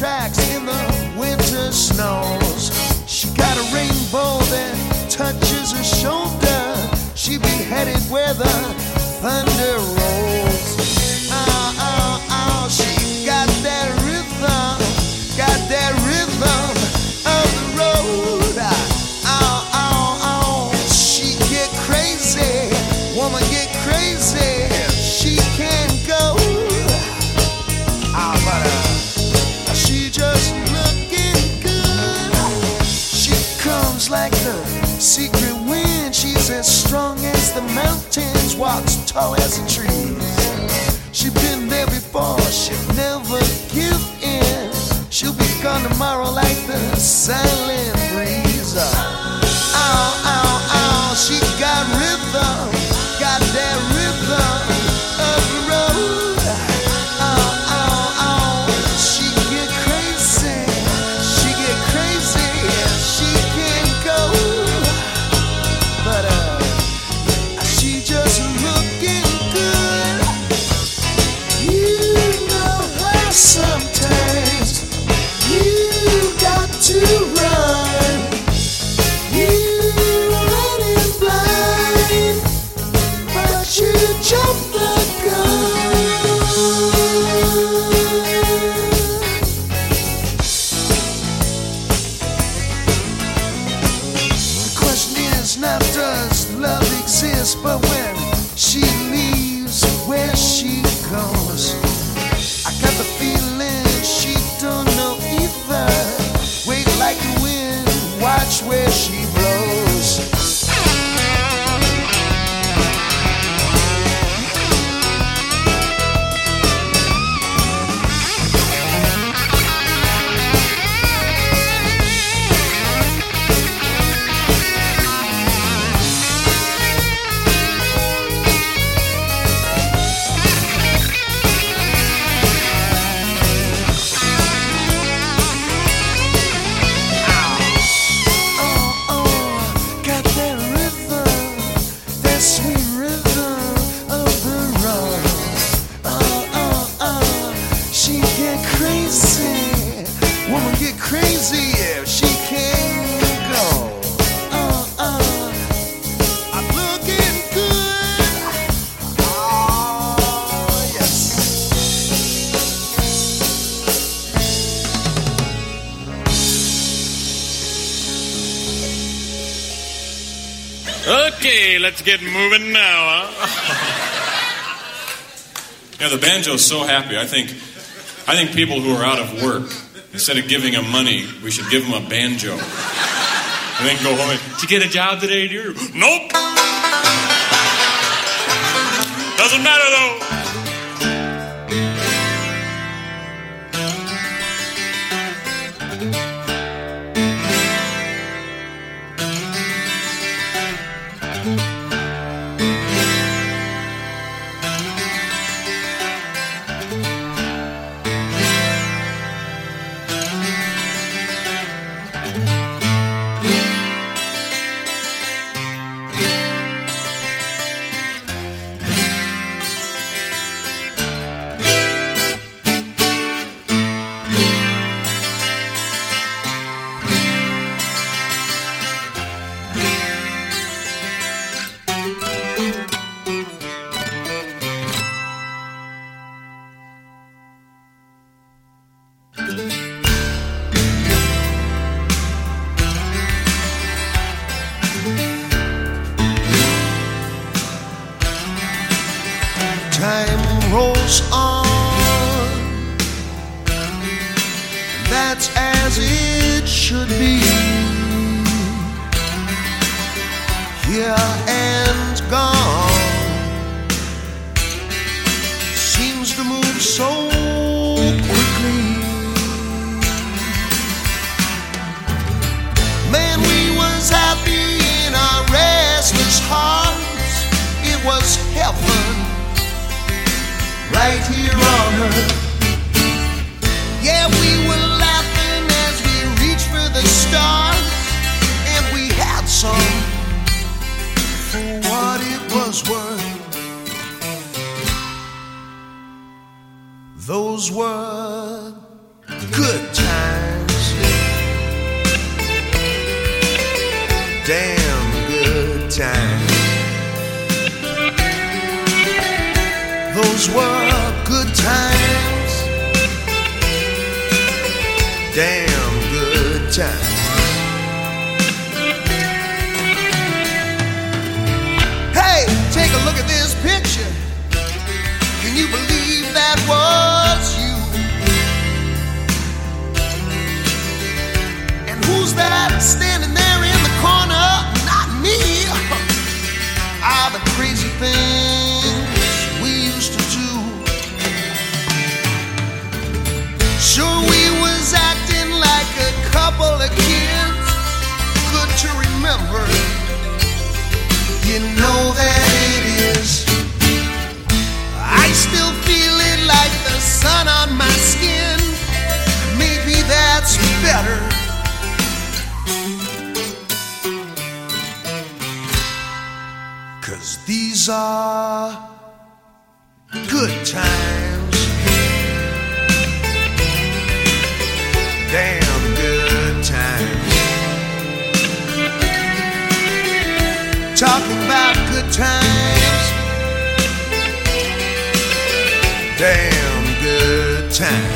tracks in the winter snows. She got a rainbow that touches her shoulder. She be headed where the thunder rolls. Oh, oh, oh, she got that rhythm of the road. Oh, oh, oh, she get crazy, woman get crazy. She can't go. But she just looking good. She comes like the secret wind. She's as strong as the mountains, walks tall as the trees. She's been there before, she'll never give in. She'll be gone tomorrow like the silent breeze. Oh, oh, oh, she got rhythm, got that rhythm of the road. Oh, oh, oh, she get crazy, she can't go. But she just looking good. You know how sometimes you got to run. You running blind, but you jump the gun. The question is not does love exist, but when she leaves, where she goes. I got the feeling she don't know either. Wait like the wind, watch where she blows. Crazy if she can't go. I'm looking good. Oh, yes. Okay, let's get moving now, huh? Yeah, the banjo's so happy. I think people who are out of work, instead of giving them money, we should give them a banjo. And then go home and, did you get a job today, dear? Nope. Doesn't matter, though. Time rolls on, that's as it should be. Here and gone, seems to move so quickly. Man, we was happy in our restless hearts. It was heaven right here on earth. Yeah, we were laughing as we reached for the stars, and we had some for what it was worth. Those were good times, damn good times. Those were good times, damn good times. Hey, take a look at this picture. Can you believe that was you? And who's that standing there in the corner? Not me. The crazy things we used to do. Sure, we was acting like a couple of kids. Good to remember. You know that it is. I still feel it like the sun on my skin. Maybe that's better. 'Cause these are good times, damn good times. Talking about good times, damn good times.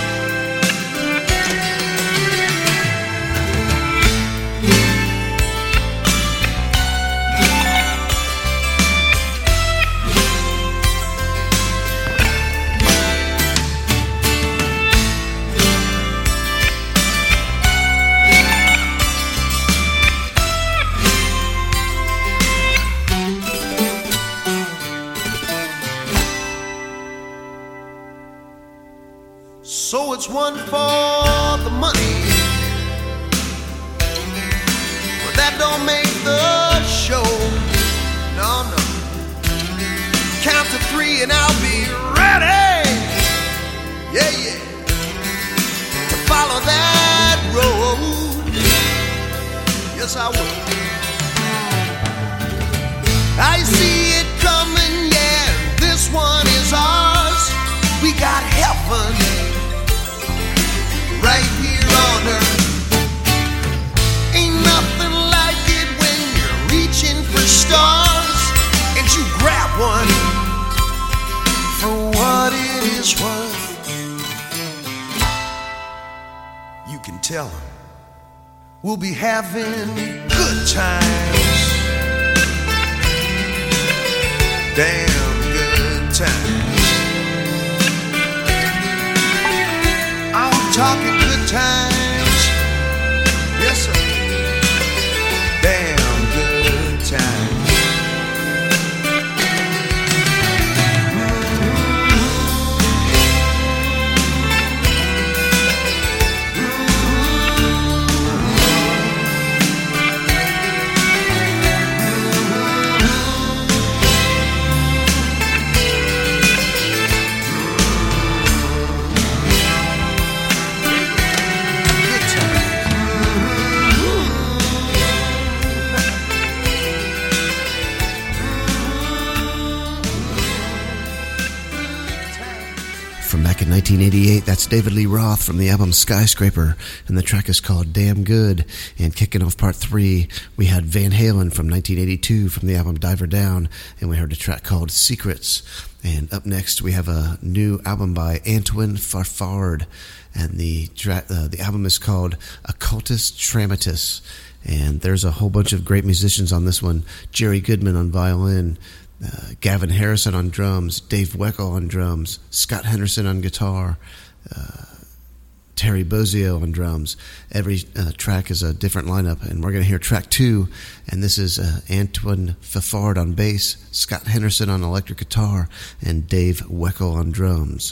So it's one for the money, but that don't make the show. No, no. Count to 3 and I'll be ready. Yeah, yeah. To follow that road. Yes, I will. I see it coming, yeah. This one is ours. We got heaven right here on earth. Ain't nothing like it when you're reaching for stars and you grab one for what it is worth. You can tell them we'll be having good times, damn good times. I'm talking good times, yes sir, damn good times. In 1988, that's David Lee Roth from the album Skyscraper, and the track is called Damn Good. And kicking off part 3, we had Van Halen from 1982 from the album Diver Down, and we heard a track called Secrets. And up next, we have a new album by Antoine Fafard, and the album is called Occultus Tramatus. And there's a whole bunch of great musicians on this one. Jerry Goodman on violin, Gavin Harrison on drums, Dave Weckl on drums, Scott Henderson on guitar, Terry Bozzio on drums. Every track is a different lineup, and we're going to hear track 2, and this is Antoine Fafard on bass, Scott Henderson on electric guitar, and Dave Weckl on drums.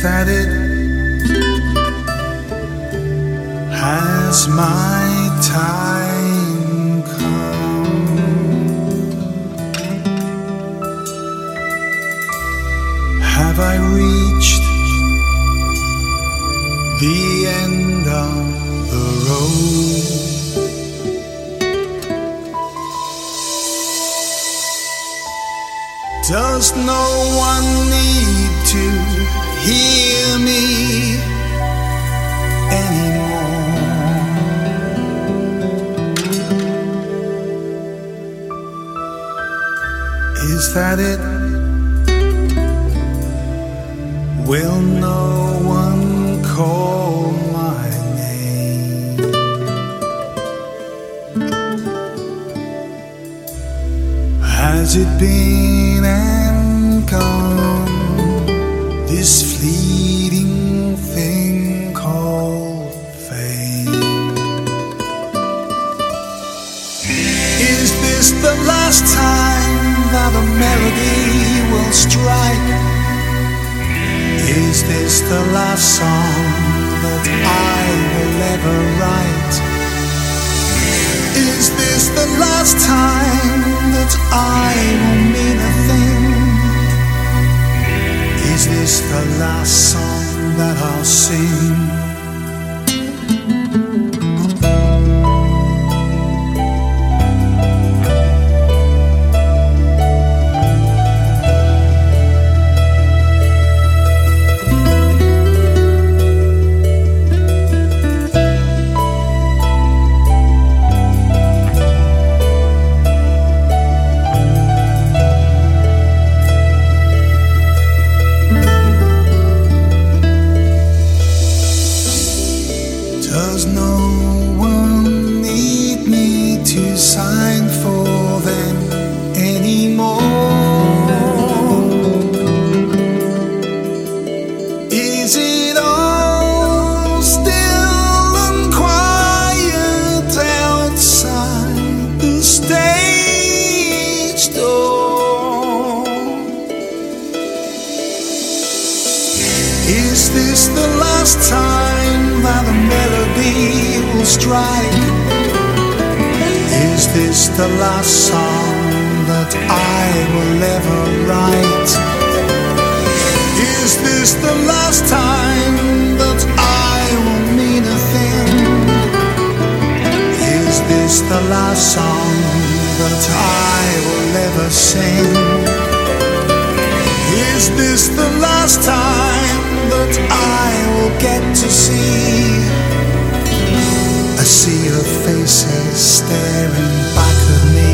that it? Has my time come? Have I reached the end of the road? Does no one need to hear me anymore? Is that it? Will no one call my name? Has it been and gone, this fleeting thing called fame? Is this the last time that a melody will strike? Is this the last song that I will ever write? Is this the last time that I will mean a thing? Is this the last song that I'll sing? Does no one need me to sign for them anymore? Is it all still and quiet outside the stage door? Is this the last time that a melody will strike? Is this the last song that I will ever write? Is this the last time that I will mean a thing? Is this the last song that I will ever sing? Is this the last time that I will get to see a sea of faces staring back at me?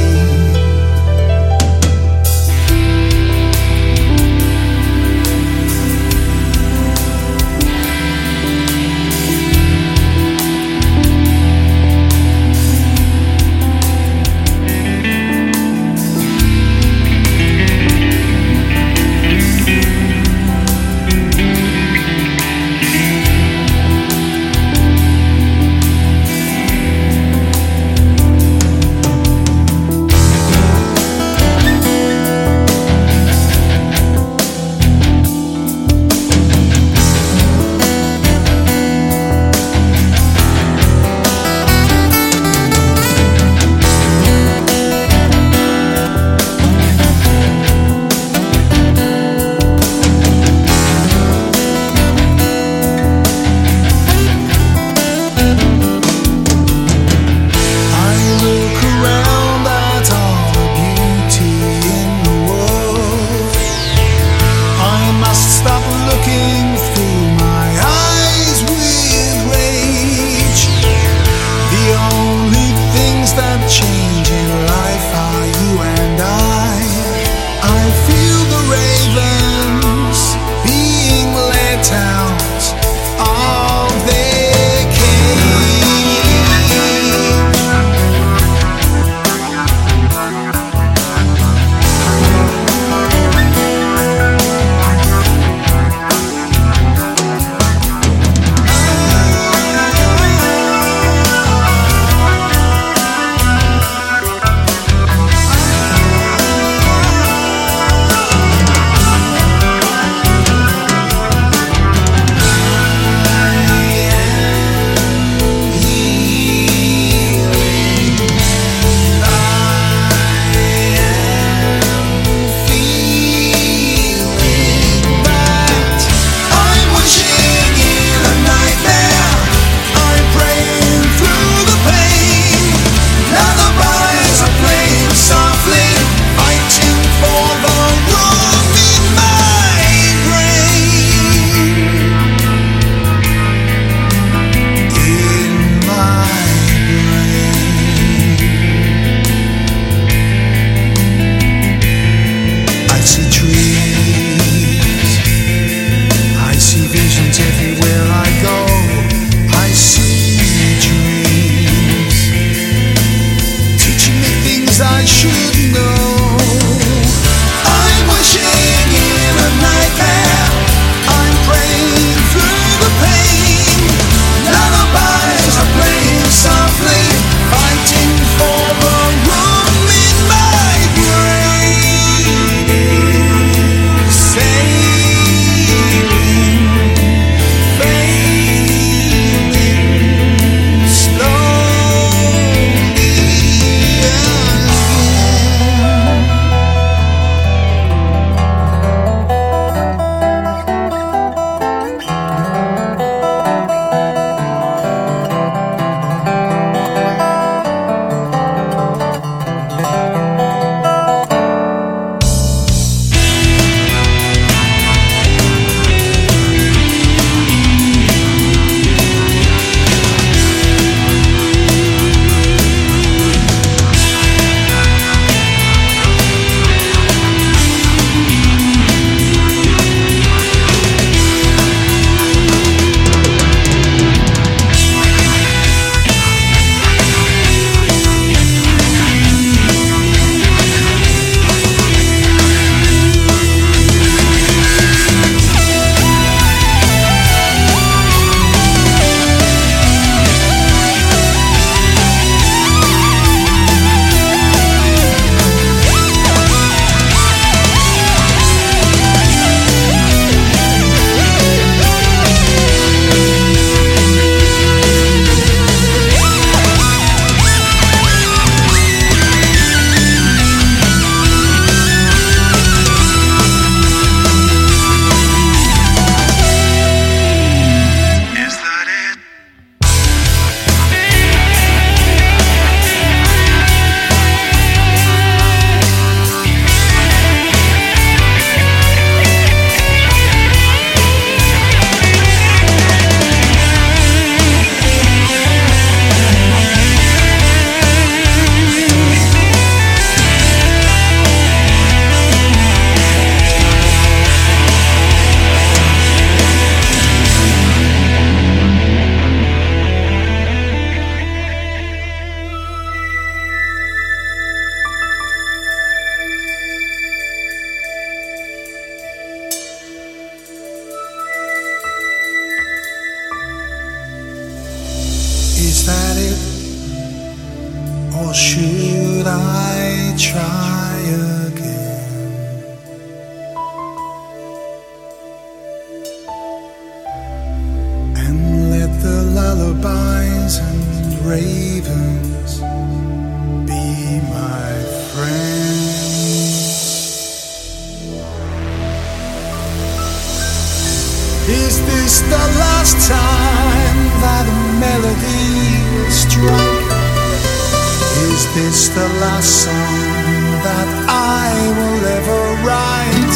Is this the last time that a melody will strike? Is this the last song that I will ever write?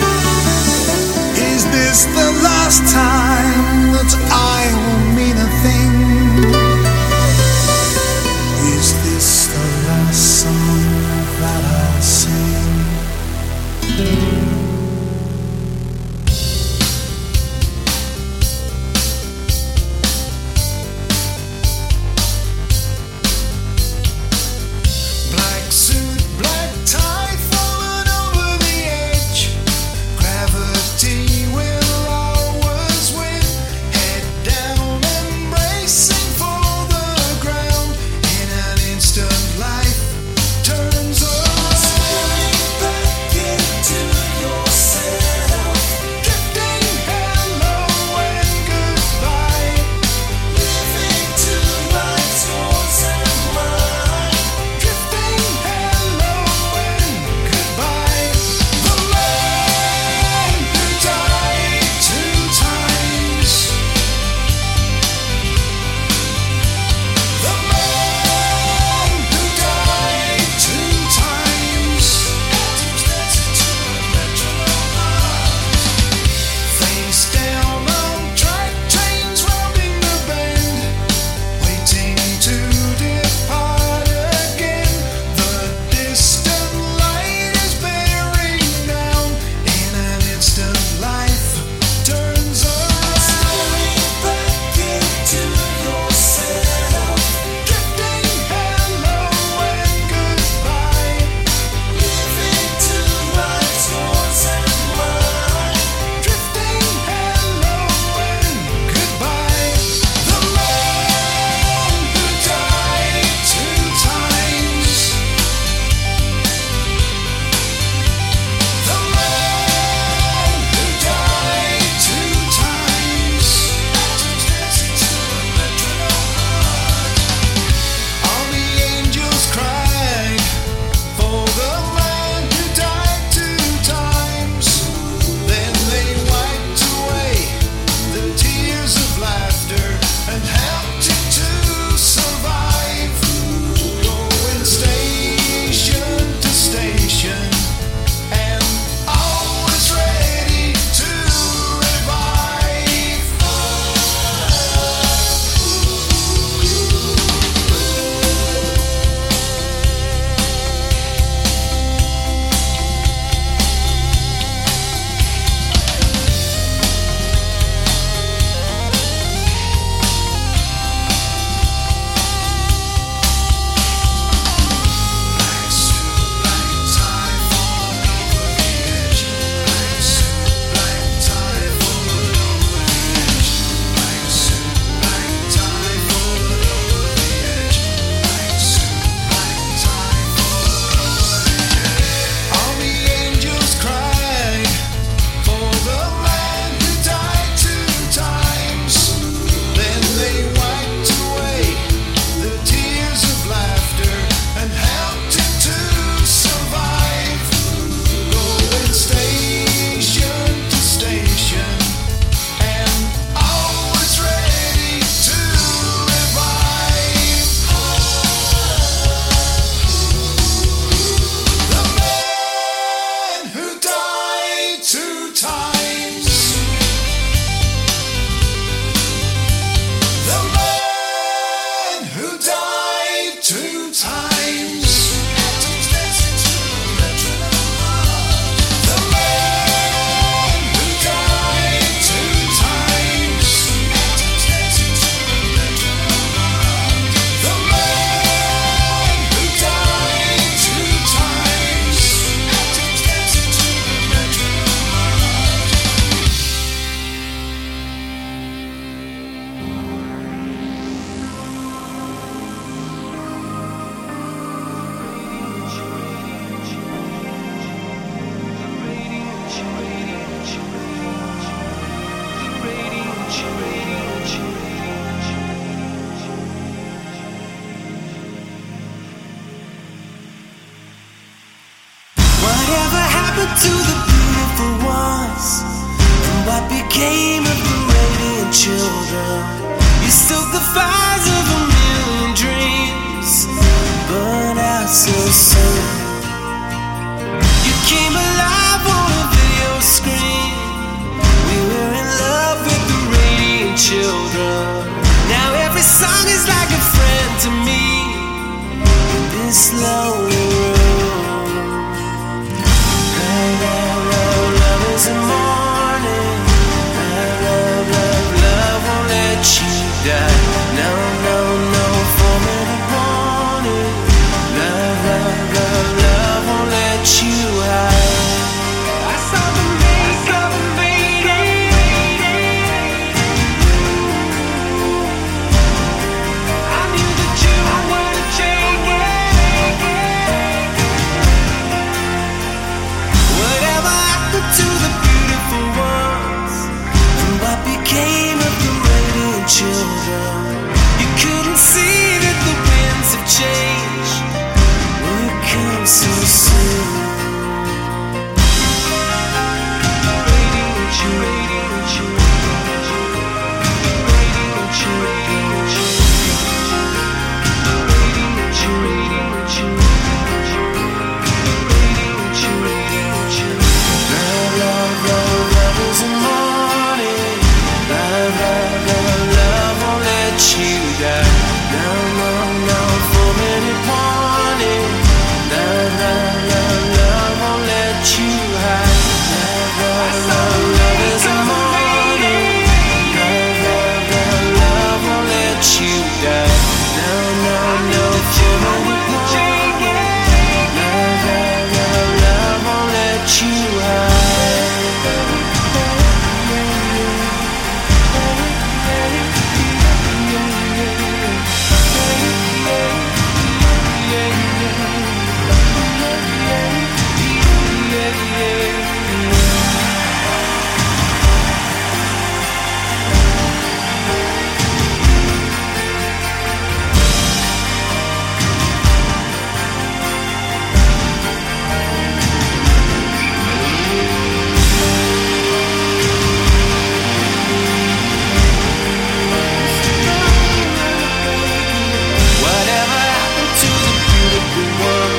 Is this the last time that I will mean a thing? Is this the last song that I'll sing? Black suit, black tie, falling over the edge. Gravity will always win. Head down and bracing for the ground. In an instant, life turns around. Staring back into yourself. Drifting hello and goodbye. Living two lives, yours and mine. Drifting hello and goodbye. The man who died 2 times. The man who died 2 times. Face down on track, trains rounding the bend, waiting to depart again. The distant light is bearing down. In an instant, life turns around. Staring back into yourself. Drifting hello and goodbye. Living two lives, yours and mine. Drifting hello and goodbye. The man who died 2 times. The man who died 2 times. All the angels cried for the man who died 2 times. Then they wiped away the tears of laughter and helped him to survive. Going station to station and always ready to revive. Black suit, black tie, falling over the edge. Black suit, black tie, falling over the edge. Black suit, black tie, falling over the edge. Black suit, black tie, falling over the edge. All the angels cried for the man who died 2 times. Then they wiped away the tears of laughter and helped him to survive. Going station to station and always ready to revive. The man who died 2 times. The man who died 2 times. The man who died 2 times. The man who died 2 times. Whatever happened to the beautiful ones? And what what became of the radiant children? You stoked the fires of a million dreams, burned out so soon. You came alive on a video screen. We were in love with the radiant children. Now every song is like a friend to me in this lonely room. Love, love, love, love is a morning. Love, love, love, love won't let you die. No, no, no, for me to want it. Love, love, love, love won't let you hide. I saw the makeup fading. I knew that you would change it. Whatever happened to the beautiful ones? And what became of the radiant children? You couldn't see that the winds have changed. Will it come so soon? Radiant children, radiant children, radiant children, radiant children, radiant children, radiant children. Love, love, love, love is a morning. Love, love, love, love won't let you die. No, no, no, for minute warning. Love, love, love, love won't let you hide. Love, love, love, love is a morning. Love, love, love, love won't let you die. No, no, no, for minute warning. Love, love, love, love won't let you hide. Whatever happened to the beautiful one?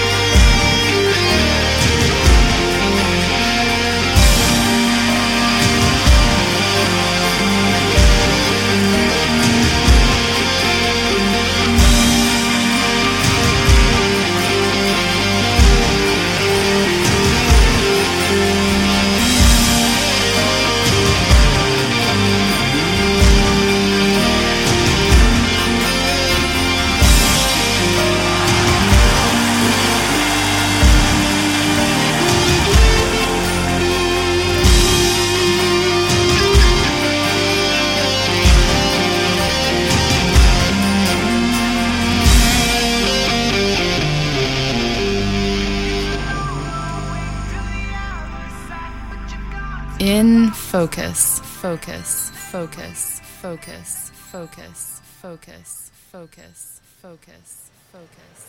In focus, focus, focus, focus, focus, focus, focus, focus, focus.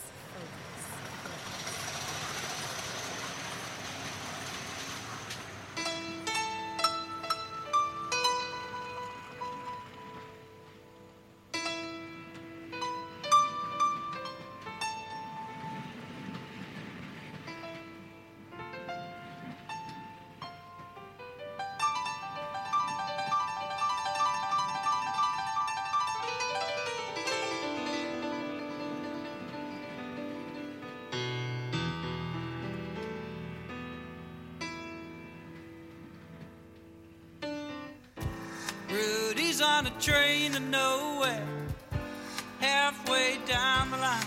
Rudy's on a train to nowhere, halfway down the line.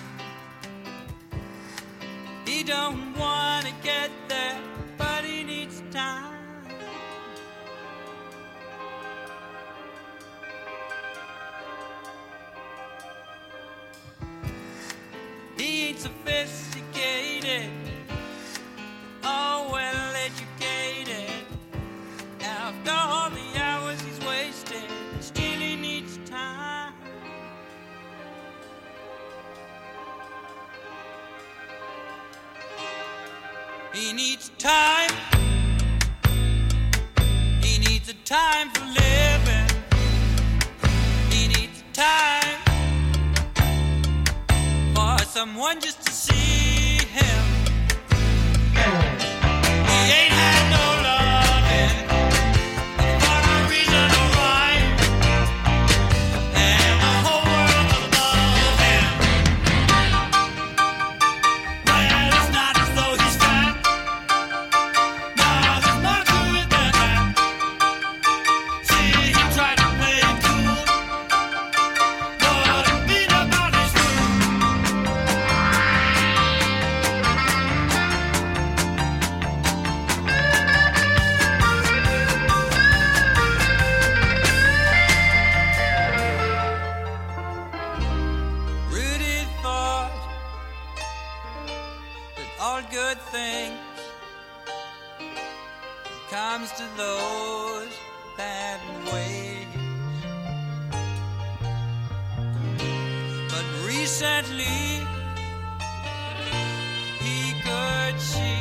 He don't want to get there, but he needs time. He ain't sophisticated, oh well educated. After all the hours he's wasted, still he needs time. He needs time. He needs needs a time for living. He needs time for someone just to see him. He ain't had no loving for no reason or rhyme, and the whole world was above him. Well, it's not as though he's fat. No, there's more to it than that. See, he tried to play it cool, but he beat about his food. Rudy thought that all good things comes to those that wait. But recently he could see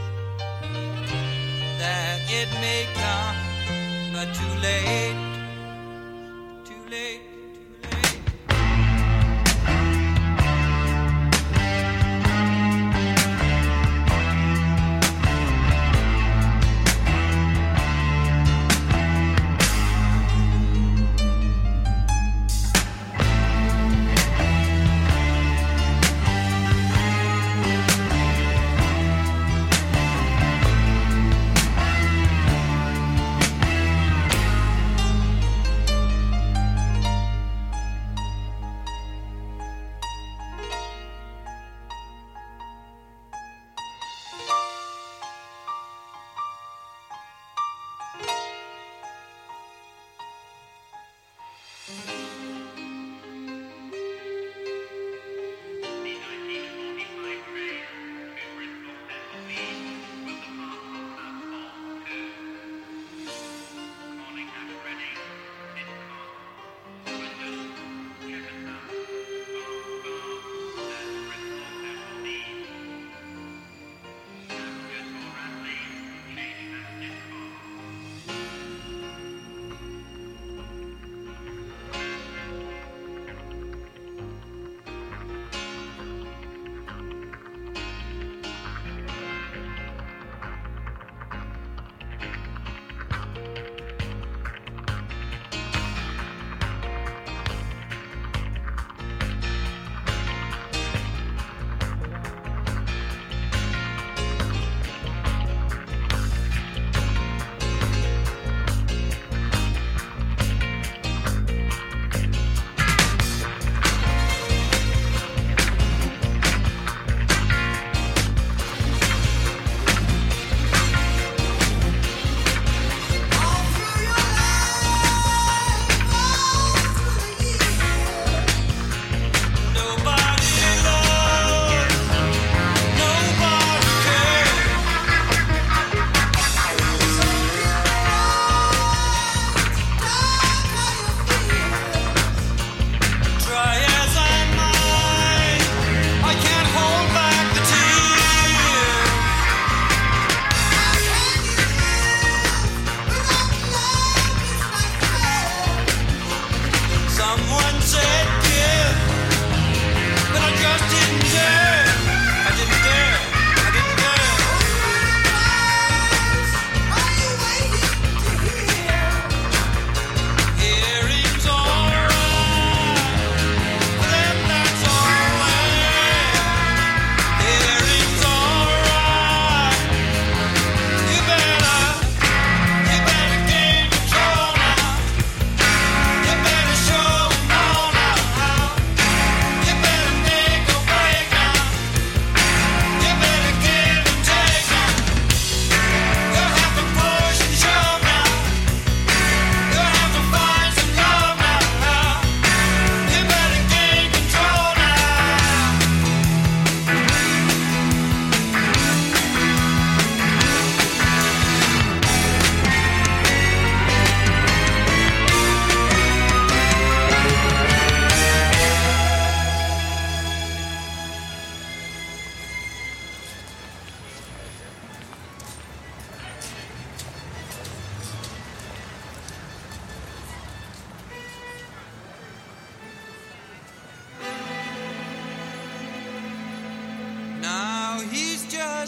that it may come, but too late, too late, too late.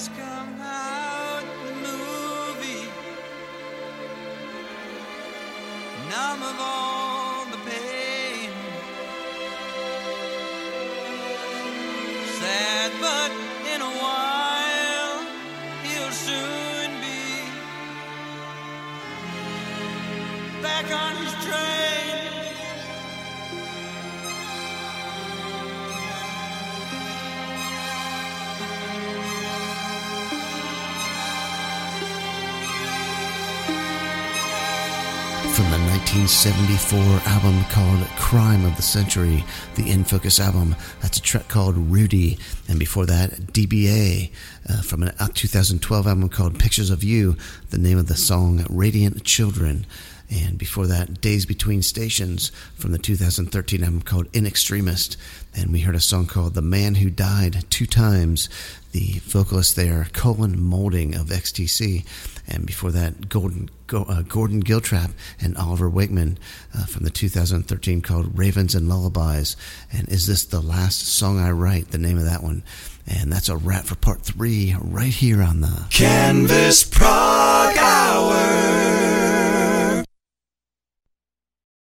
just come out the movie. Numb of all the pain. Sad, but in a while he'll soon be back on his train. From the 1974 album called Crime of the Century, the In Focus album, that's a track called Rudy. And before that, DBA, from a 2012 album called Pictures of You, the name of the song Radiant Children. And before that, Days Between Stations, from the 2013 album called In Extremis. And we heard a song called The Man Who Died Two Times, the vocalist there, Colin Moulding of XTC. And before that, Gordon Giltrap and Oliver Wakeman from the 2013 called Ravens and Lullabies. And Is This the Last Song I Write? The name of that one. And that's a wrap for part 3 right here on the Canvas Prog Hour.